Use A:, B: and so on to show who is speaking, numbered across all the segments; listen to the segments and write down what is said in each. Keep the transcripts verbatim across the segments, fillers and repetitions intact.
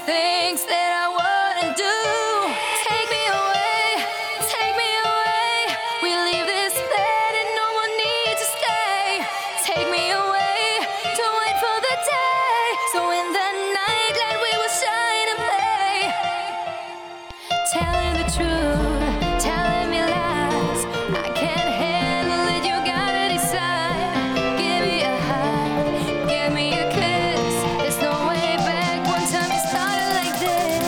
A: things that I wouldn't do. Take me away, take me away. We leave this planet, no one needs to stay. Take me away, don't wait for the day. So in the night light we will shine and play. Telling the truth, telling me lies, I can't handle it, you gotta decide. Give me a hug, give me a kiss. There's no way back one time you started like this.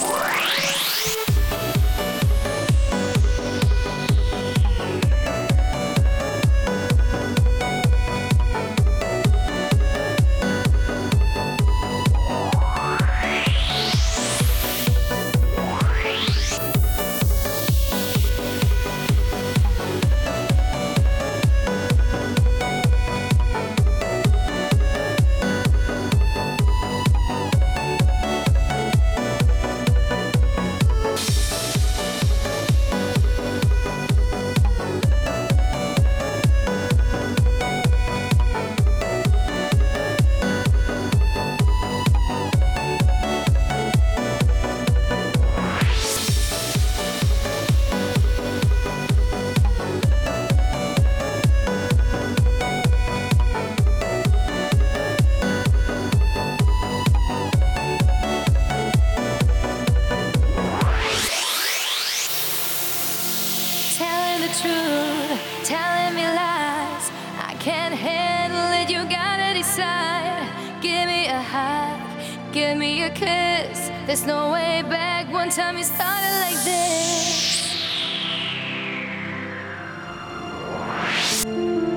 A: Telling the truth, telling me lies, I can't handle it, you gotta decide. Give me a hug, give me a kiss. There's no way back one time you started like this.